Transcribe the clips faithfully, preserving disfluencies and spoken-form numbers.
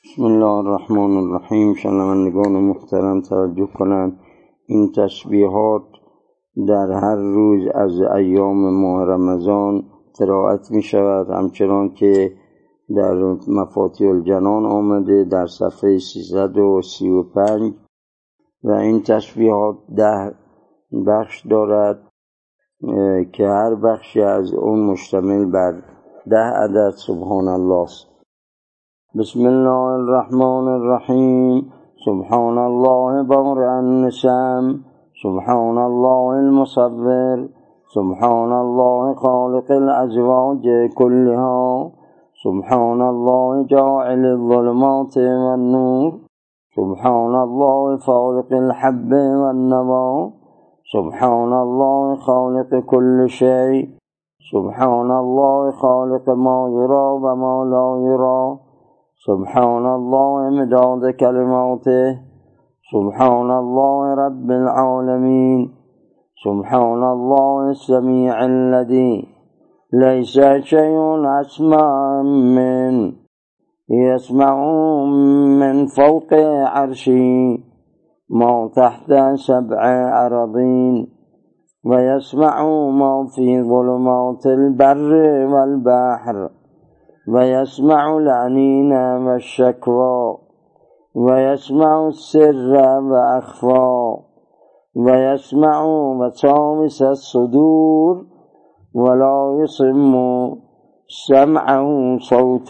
بسم الله الرحمن الرحیم. شنوندگان محترم توجه کنند، این تسبیحات در هر روز از ایام ماه رمضان قرائت می شود، همچنان که در مفاتیح الجنان آمده در صفحه سیصد و سی و پنج و این تسبیحات ده بخش دارد که هر بخشی از اون مشتمل بر ده عدد سبحان الله است. بسم الله الرحمن الرحیم. سبحان الله بارئ النسم، سبحان الله المصور، سبحان الله خالق الازواج كلها، سبحان الله جاعل الظلمات والنور، سبحان الله فالق الحب والنوى، سبحان الله خالق كل شيء، سبحان الله خالق ما يرى وما لا يرى، سبحان الله مداد كلماته، سبحان الله رب العالمين، سبحان الله السميع الذي ليس شيء أسمع من يسمع من فوق عرشه ما تحت سبع أراضين ويسمع ما في ظلمات البر والبحر ويسمع العنين والشكوى ويسمع السر وأخفى ويسمع وساوس الصدور ولا يصم سمعه صوت.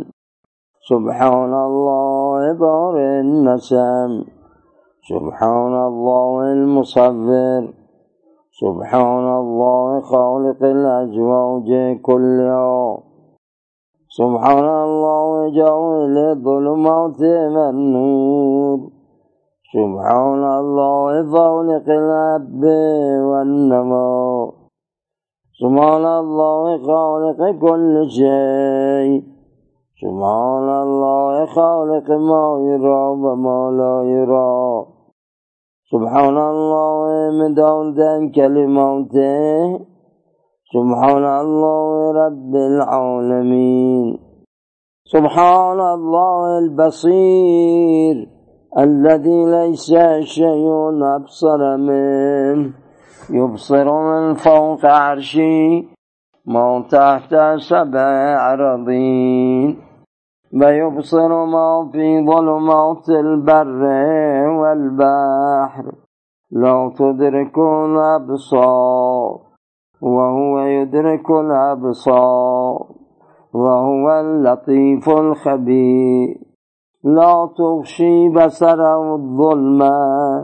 سبحان الله بارئ النسم، سبحان الله المصور، سبحان الله خالق الأزواج كلها، سبحان الله جاعل الظلمات والنور، سبحان الله فالق الحب والنوى، سبحان الله خالق كل شيء، سبحان الله خالق ما يرى وما لا يرى، سبحان الله مداد كلماته، سبحان الله رب العالمين، سبحان الله البصير الذي ليس شيء أبصر منه، يبصر من فوق عرشه ما تحت سبع أراضين ويبصر ما في ظلمات البر والبحر لا تدرك الأبصار وهو يدرك الأبصار وهو اللطيف الخبير. لا تغشي بصره الظلمة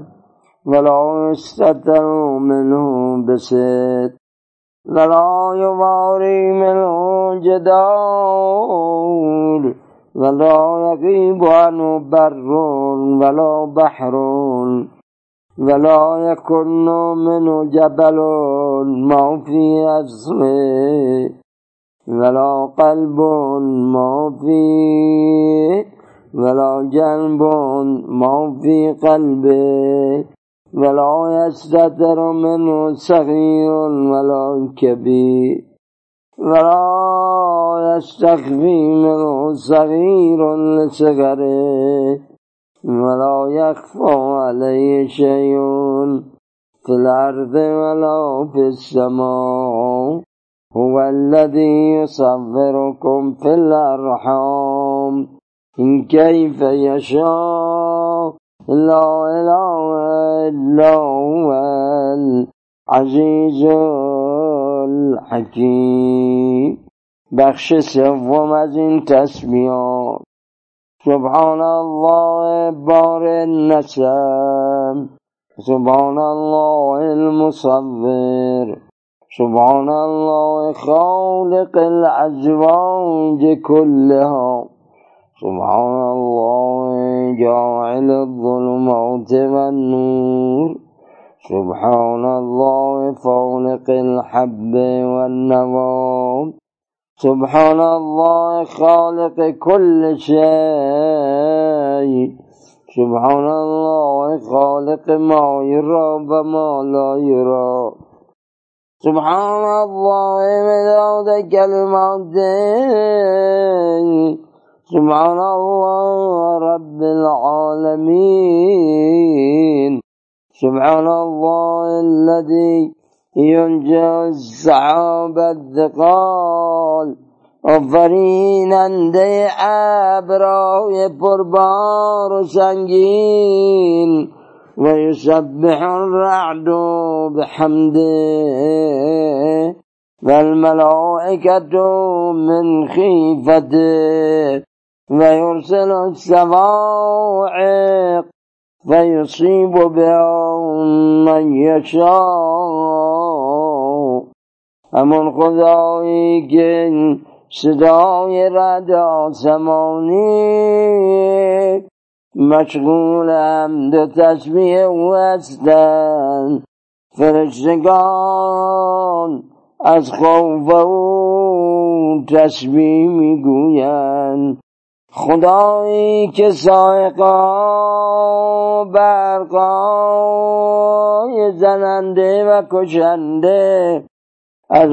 ولا يستتر منه بستر ولا يواري منه جدار ولا يغيب عنه بر ولا بحر ولا يكن منه جبل ما في أصله ولا قلب ما فيه ولا جنب ما في قلبه ولا يستتر منه صغير ولا كبير ولا يستخفي منه صغير لصغره ولا يخفى عليه شيء في الأرض ولا في السماء. هو الذي يصوركم في الأرحام كيف يشاء لا إله إلا هو العزيز الحكيم. بخش سوم از این تسبیحات. سبحان الله بارئ النسم، سبحان الله المصور، سبحان الله خالق الأزواج كلها، سبحان الله جاعل الظلمات والنور، سبحان الله فالق الحب والنوى، سبحان الله خالق كل شيء، سبحان الله خالق ما يرى وما لا يرى، سبحان الله مداد كلماته، سبحان الله رب العالمين سبحان الله الذي ينجي السحاب الثقال آفریننده ابرهای پربار و سنگین و یسبح الرعد بحمده و الملائکة من خیفته و یرسل الصواعق فیصیب بها من یشاء. همون خدایی که صدای رعد آسمانی مشغول حمد و تسبیح او هستند، فرشتگان از خوف او تسبیح میگویند. خدایی که صاعقا برقای زننده و کشنده از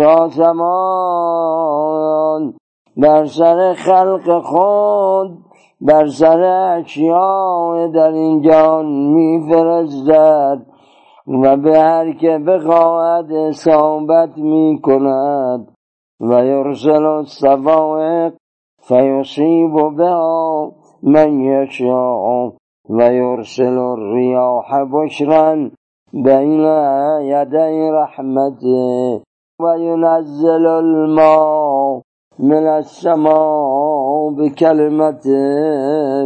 آسمان بر سر خلق خود بر سر اشیاء در این جهان می‌فرستد و به هر که بخواهد اصابت می‌کند. و یرسل الصواعق فیصیب بها من یشاء و یرسل الریاح بشرا بین یدی رحمته و ینزل الماء من السماء بکلمته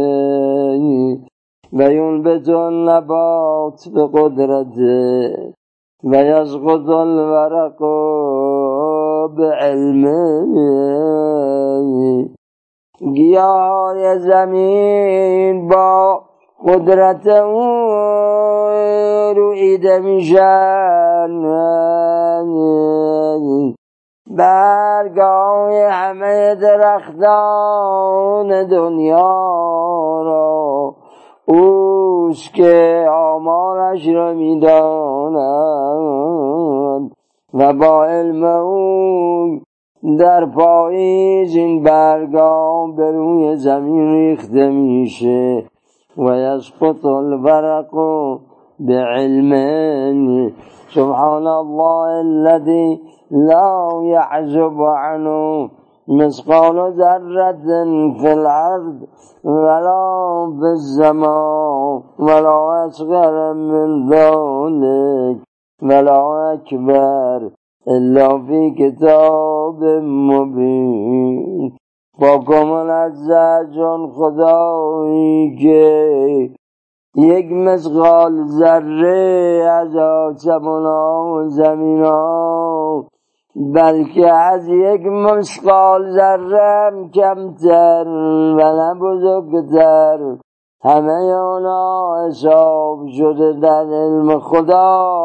و ینبت النبات بقدرته و یسقط الورق بعلمه. گیاهای زمین با قدرت او رویده میشن، برگای همه درختان دنیا را اوست که آمارش را میداند و با علم او در پاییز این برگا به روی زمین ریخته میشه و یسقط الورق بعلمه. سبحان الله الذي لا يعزب عنه مثقال ذرة في الأرض ولا في السماء ولا أصغر من ذلك ولا أكبر الا فی کتاب مبین. با کمال عزت جان خدایی که یک مثقال ذره از آسمان ها و زمین ها بلکه از یک مثقال ذره هم کمتر و نه بزرگتر همه آنها حساب شده در علم خدا.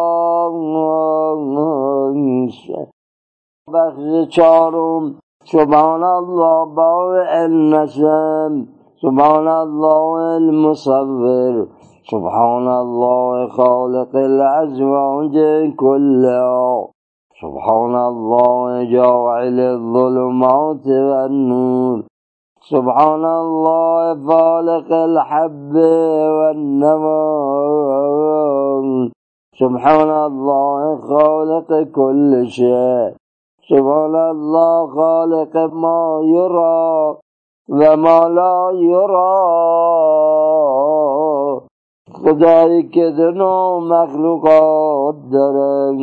بخش چهارم سبحان الله بارئ النسم سبحان الله المصور سبحان الله خالق الازواج كلها سبحان الله جاعل الظلمات والنور سبحان الله فالق الحب والنوى سبحان الله خالق كل شيء سبحان الله خالق ما يرى وما لا يرى. خدایی که دنو مخلوقات دارن،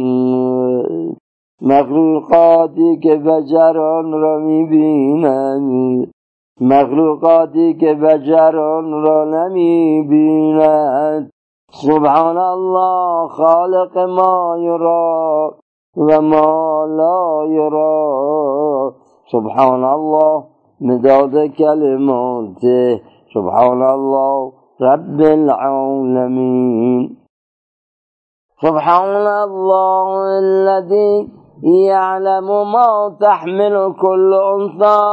مخلوقاتی که بشر آن را میبینند، مخلوقاتی که بشر آن را نمیبینند. سبحان الله خالق ما یرا و ما لا یرا. سبحان الله مداد کلماته. سبحان الله رب العالمين. سبحان الله الذي يعلم ما تحمل كل انثى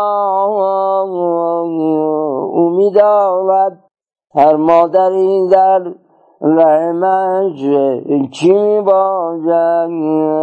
امیدوارد هر مادری در رحمش چی می باشد،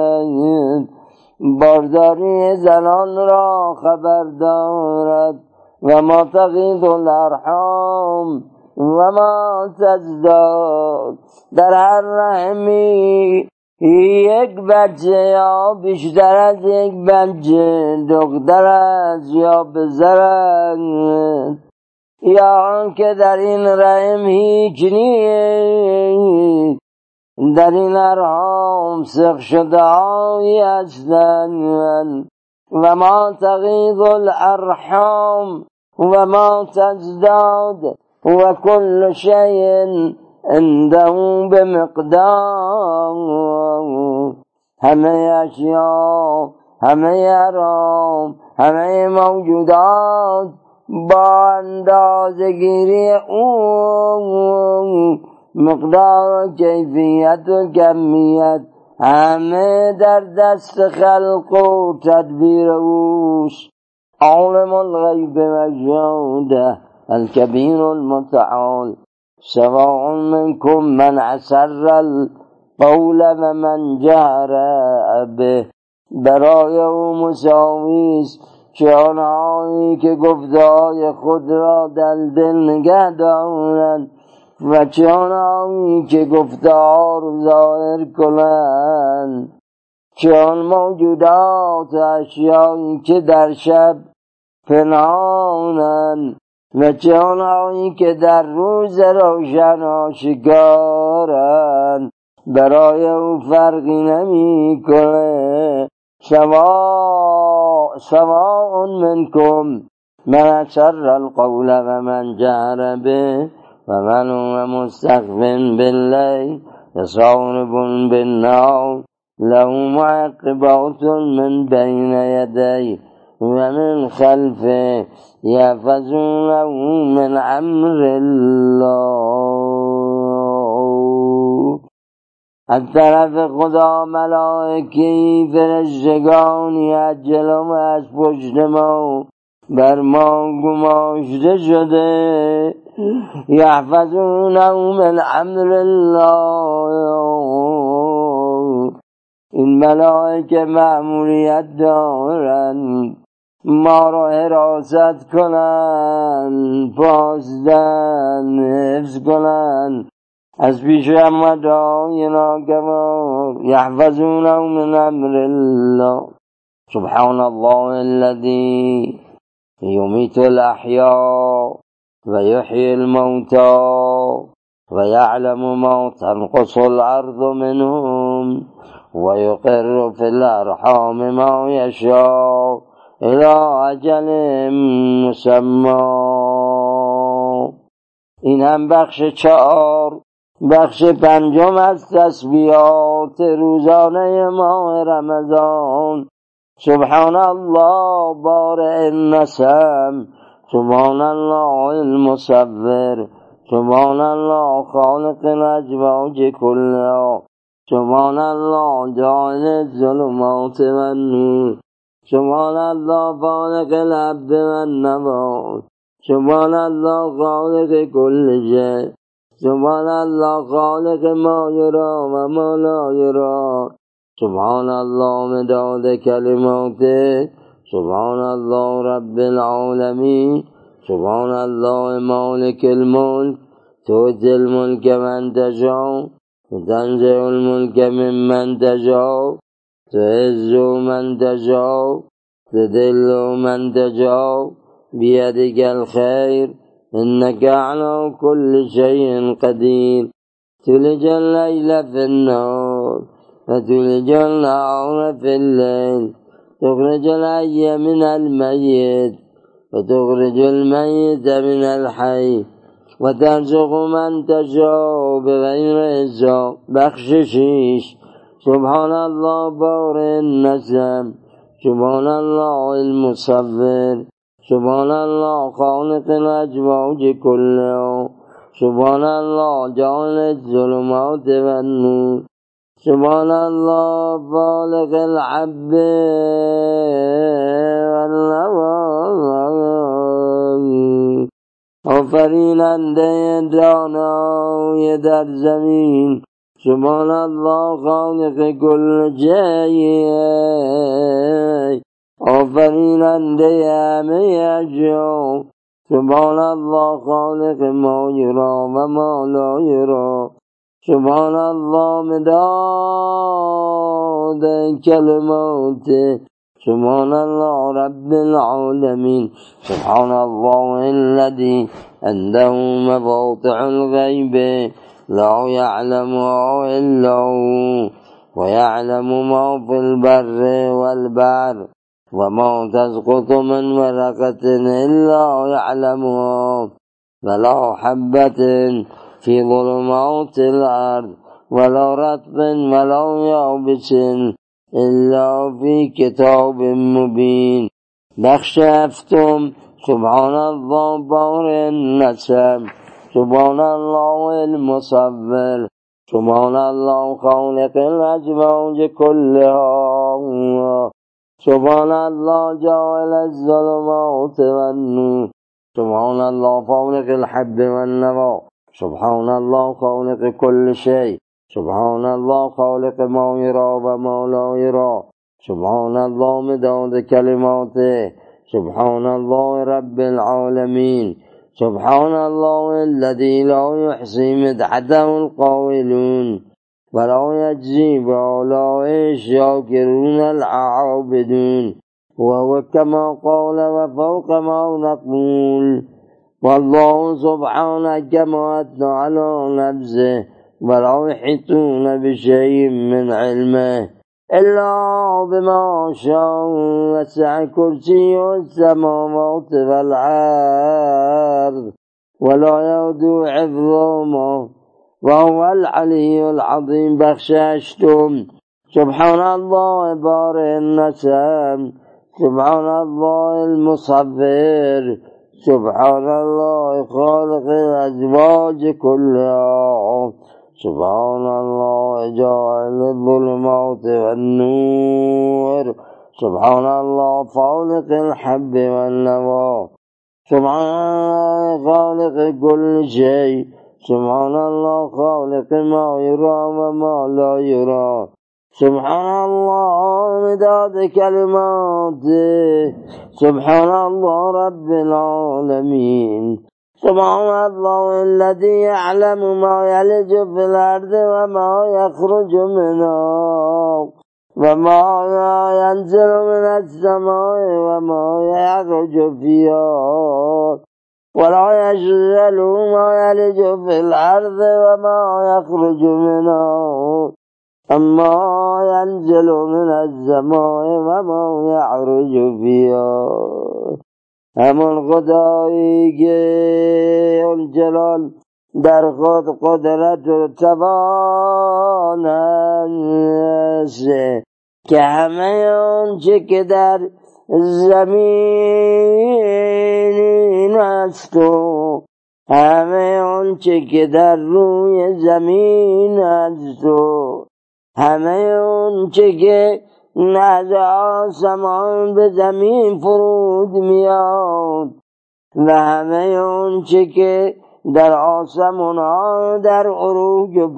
بارداری زنان را خبر دارد و ما تغیض الارحام و ما تزداد. در هر رحمی یک بچه یا بیشتر از یک بچه، دختر است یا پسر است، یا آن که در این رحم هیچ نیست، در این ارحام سخ شده هایی هستند. و ما تغیض الارحام و ما تزداد و کل شیء عنده بمقدار. همه اشیا، همه ارحام، همه موجودات با اندازه گیری اون مقدار کیفیت و کمیت همه در دست خلق و تدبیر اوست. عالم الغیب و الشهاده الکبیر المتعال. سواء منکم من اسر القول و من جهر به. برای او مساوی است چه آنهایی که گفته‌های خود را در دل نگه دارند و چه آنهایی که گفته‌ها را ظاهر کنند، چه آن موجودات اشیایی که در شب پنهانند و چه آنهایی که در روز روشن آشکارند. برای او فرقی نمی کنه. سواء سواء منکم من اسر القول و من جهر به و من هو مستخف باللیل و صارب بالنهار له معقبات من بین یدیه و من خلفه یحفظونه من امر الله. از طرف خدا ملائکی فرشتگانی از جلو از پشت ما بر ما گماشته شده. یحفظونه من امر الله. این ملائکه مأموریت دارند ما را حراست کنند، پاسدن حفظ کنند از پیش امدهای ناگوار. یحفظونه من امر الله. سبحان الله الذی یمیت الاحیاء و یحیی الموتى و یعلم ما تنقص الارض منهم و یقر فی الارحام ما یشاء الی اجل مسمى. این هم بخش چهار، بخش پنجم از تسبیحات روزانه ماه رمضان. سبحان الله بارئ النسم، سبحان الله المصور، سبحان الله خالق الازواج كلها، سبحان الله جاعل الظلمات والنور، سبحان الله خالق الحب والنبات، سبحان الله خالق كل شيء، سبحان الله خالق ما يرى وما لا يرى، سبحان الله مداد كلماته، سبحان الله رب العالمين، سبحان الله مالك الملك، تؤتي الملك من تشاء وتنزع الملك ممن تشاء، تعز من تشاء تذل من تشاء، بيدك الخير إنك على كل شيء قدير. تولج الليل في النهار وتولج النهار في الليل، تخرج الحي من الميت وتخرج الميت من الحي، وترزق من تشاء بغیر حساب. بخش شیش. سبحان الله بارئ النسم، سبحان الله المصور، سبحان الله خالق الازواج كلها، سبحان الله جاعل الظلمات والنور، سبحان الله خالق الحب والنوى، آفریننده دانای در زمین. سبحان الله خالق کل شیء، آفریننده همه اشیا. سبحان الله خالق ما یرا و ما لا یرا. سبحان الله مداد کلماته. سبحان الله رب العالمين. سبحان الله الذي عنده مفاتح الغيب لا يعلمها إلا هو ويعلم ما في البر والبحر وما تسقط من ورقة إلا يعلمها ولا حبة في ظلمات الأرض ولا رطب ولا يابس إلا في كتاب مبين. بخش هفتم سبحان الله بار النسب. سبحان الله المصور. سبحان الله خالق الأزواج كلها. سبحان الله جاعل الظلمات والنور. سبحان الله خالق الحب والنوى. سبحان الله خالق كل شيء. سبحان الله خالق ما يرى وما لا يرى. سبحان الله مداد كلماته. سبحان الله رب العالمين. سبحان الله الذي لا يحصي مدحته القائلون ولا يجزي بآلاء الشاكرون العابدون. وهو كما قال وفوق ما نقول. والله سبحانه كما أثنى على نفسه ولا يحيطون بشيء من علمه إلا بما شاء. وسع كرسيه السماوات والأرض ولا يؤوده حفظهما وهو العلي العظيم. بخش هشتم سبحان الله بار النسب. سبحان الله المصور. سبحان الله خالق الأزواج كلها. سبحان الله جاعل الظلمات والنور. سبحان الله خالق الحب والنوى. سبحان الله خالق كل شيء. سبحان الله خالق ما يرى وما لا يرى. سبحان الله مداد كلماته. سبحان الله رب العالمين. سبحان الله الذي يعلم ما يلج في الأرض وما يخرج منها وما ينزل من السماء وما يعرج فيها ولا يشغل ما يلج في الأرض وما يخرج منها أما ينزل من السماء وما يعرج فيها. همون خدایی که الجلال در خود قدرت و توان است که همه آنچه که در زمین است و همه آنچه که در روی زمین است و همه آنچه که از آسمان به زمین فرود میاد و همه آنچه که در آسمان ها در عروج و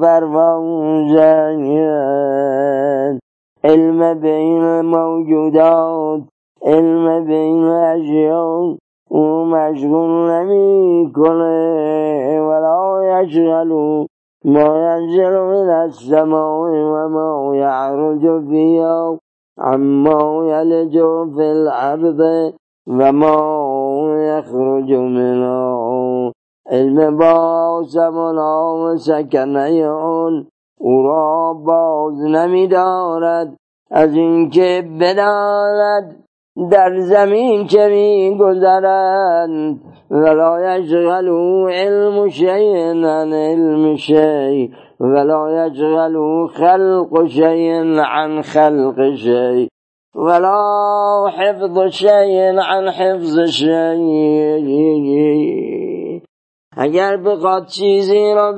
پروازند. علم بین موجودات، علم بین اشیاء او مشغول نمی کنه ولا یشغلو ما ينزل من السماء وما يعرج فيها عما يلج في الأرض وما يخرج منها. علم با آسمان ها و سکنه آن او را باز نمی دارد از اینکه بداند در زمین چه می گذرند. ولا يشغلوا علم شيء عن علم شيء ولا يشغلوا خلق شيء عن خلق شيء ولا حفظ شيء عن حفظ شيء. اگر بخواد چیزی را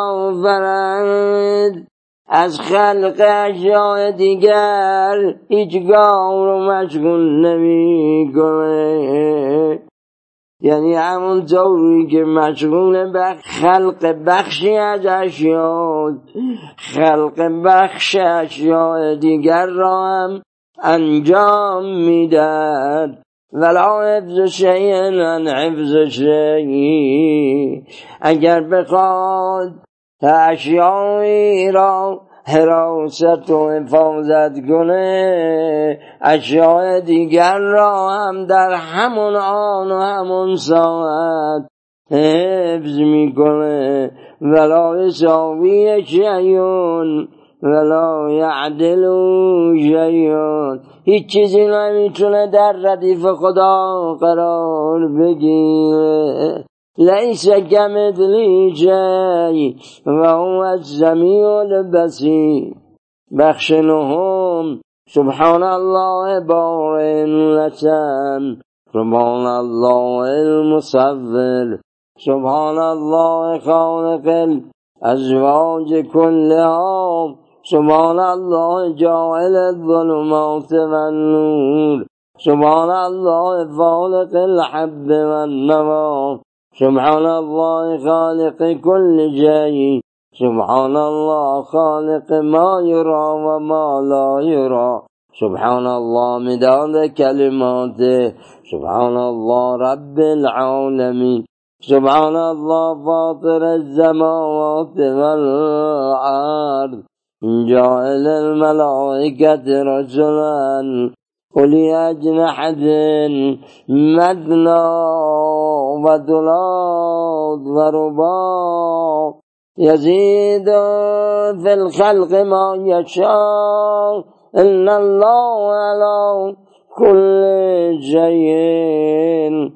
بیافرد از خلق اشیاء دیگر هیچگاه رو مشغول نمی کنه. یعنی همون طوری که مشغول به خلق بخشی از اشیاء، خلق بخش اشیاء دیگر را هم انجام میداد ولا حفظ شیء عن حفظ شیء. اگر بخواد اشیایی را حراست و حفاظت کنه، اشیاء دیگر را هم در همون آن و همون ساعت حفظ میکنه. ولا یساوی شیء ولا یعدل شیء. هیچ چیزی نمیتونه در ردیف خدا قرار بگیره. لیس کمثله شیء و هو السمیع البصیر. بخش نهم سبحان الله بارئ اللسان، سبحان الله المصور، سبحان الله خالق الازواج كلها، سبحان الله جاعل الظلمات والنور، سبحان الله فالق الحب والنوى، سبحان الله خالق كل شيء، سبحان الله خالق ما يرى وما لا يرى، سبحان الله مداد كلماته، سبحان الله رب العالمين، سبحان الله فاطر السماوات والأرض، جاعل الملائكة رسلا أولي أجنحة مثنى وثلاث ورباع يزيد في الخلق ما يشاء إن الله على كل شيء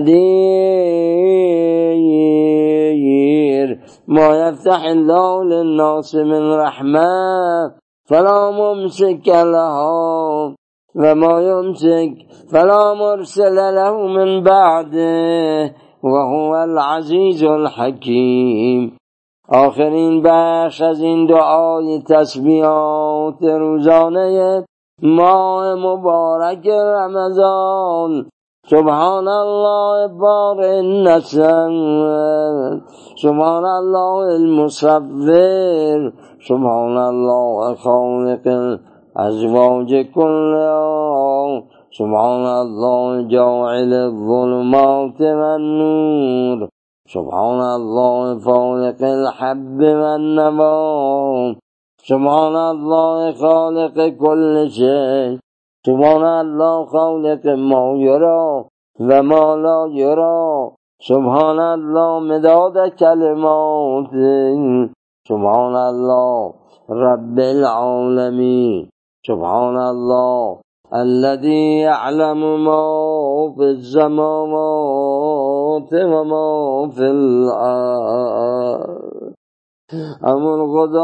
قدير. ما يفتح الله للناس من رحمة فلا ممسك لها وما يمسك فلا مرسل له من بعده وهو العزيز الحكيم. آخرین بخش از این دعای تسبیحات روزانه ماه مبارک رمضان. سبحان الله بارئ اللسان، سبحان الله المصور، سبحان الله خالق الازواج كلها، سبحان الله جاعل الظلمات والنور، سبحان الله فالق الحب والنوى، سبحان الله خالق كل شيء، سبحان الله خالق ما يرى وما لا يرى، سبحان الله مداد كلماته، سبحان الله رب العالمين، سبحان الله الذي يعلم ما في السماوات وما في الأرض. همون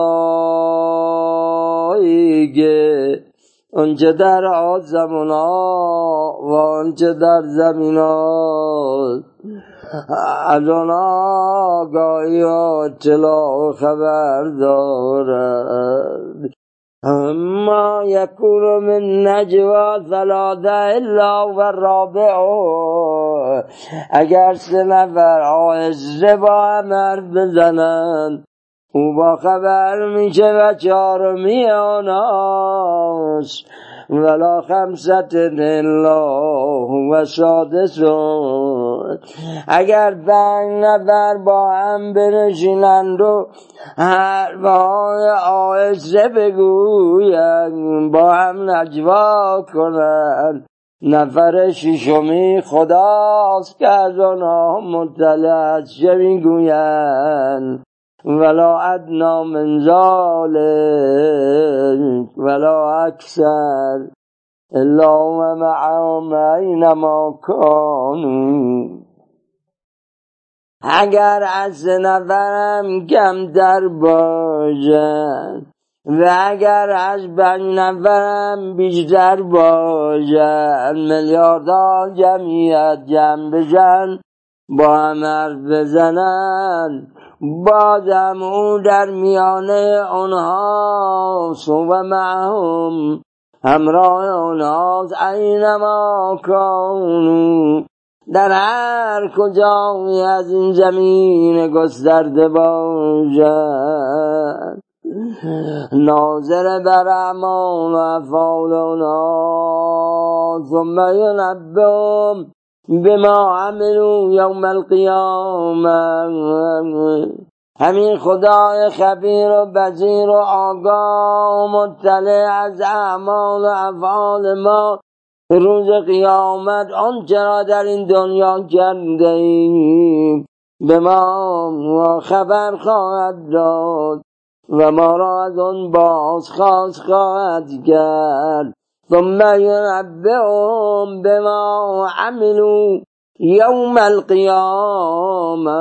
خدایی که آنچه در آسمان ها و آنچه در زمین ها از آن آگاهی و اطلاع خبر دارد. ما یکون من نجوا ثلاثه الا و رابعه. اگر سه نفر آهسته با هم حرف بزنند او با خبر میشه و چهارمی آناست. ولا خمسة الا هو سادسون. اگر پنج نفر با هم بنشینند و حرفهای آهسته بگویند با هم نجوا کنند نفر ششمی خداست که از آنها مطلع است چه میگویند. ولا ادنى من ذلك ولا اکثر الا و معهم اینما كانوا. اگر از نفرم کمتر باشد و اگر از پنج نفرم بیشتر باشد میلیاردها جمعیت جمع بشن با هم حرف بزنن بازم او در میانه آنهاست و معهم همراه آنهاست اینما کانوا در هر کجایی از این زمین گسترده باشد. ناظر بر اعمال و افعال اونها ثم ینبئهم بما عملوا یوم القیامه. همین خدای خبیر و بصیر و آگاه و مطلع از اعمال و افعال ما روز قیامت آنچه را در این دنیا کرده ایم به ما خبر خواهد داد و ما را از آن بازخواست خواهد کرد. ثم ینبئهم بما عملوا یوم القیامه.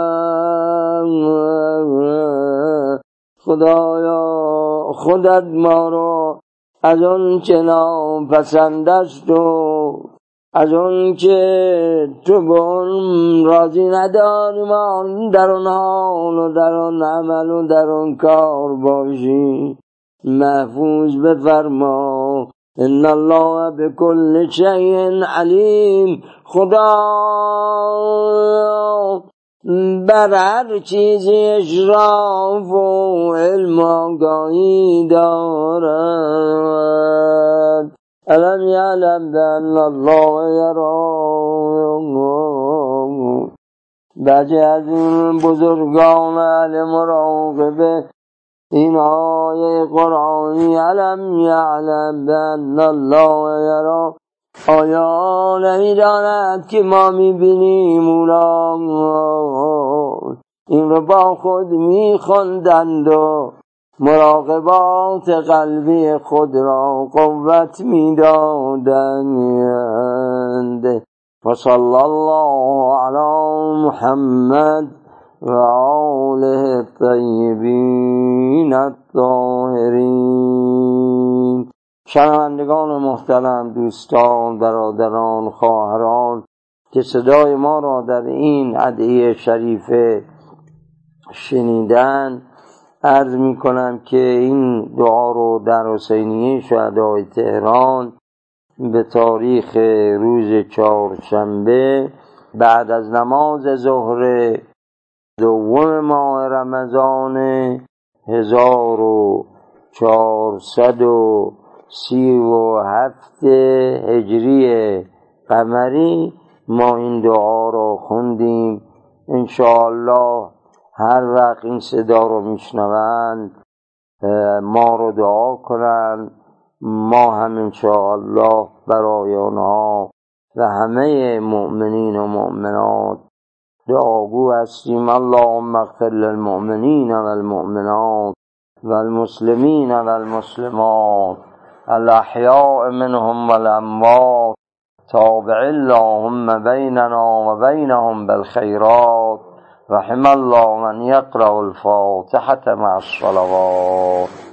خدایا خودت ما را از اون چه ناپسند است و از اون که تو به اون راضی نداری ما در اون حال و در اون عمل و در اون کار باشی محفوظ بفرما. ان الله بكل شيء علیم. خدا بر هر چیزی اشراف و علم و آگاهی دارد. الم یعلم بان الله یرا. بعضی از این بزرگان اهل مراقبه این آیه قرآنی الم یعلم بان الله یرا، آیا نمیداند که ما میبینیم اونا؟ این رو با خود میخوندند و مراقبات قلبی خود را قوت میدادند. و صلی الله علی محمد و آله الطیبین الطاهرین. شنوندگان محترم، دوستان، برادران، خواهران که صدای ما را در این ادعیه شریفه شنیدن، عرض می کنم که این دعا رو در حسینیه شهدای تهران به تاریخ روز چهارشنبه بعد از نماز ظهر دوم ماه رمضان هزار و چهارصد و سی و هفت هجری قمری ما این دعا را خوندیم. انشاءالله هر وقت این صدا رو میشنوند ما رو دعا کنند. ما هم انشاءالله برای آنها و همه مؤمنین و مؤمنات دعاگو هستیم. اللهم اغفر للمؤمنین والمؤمنات والمسلمین والمسلمات الاحیاء منهم والاموات. تابع اللهم بیننا و بینهم بالخیرات. رحم الله من یقرأ الفاتحة مع الصلوات.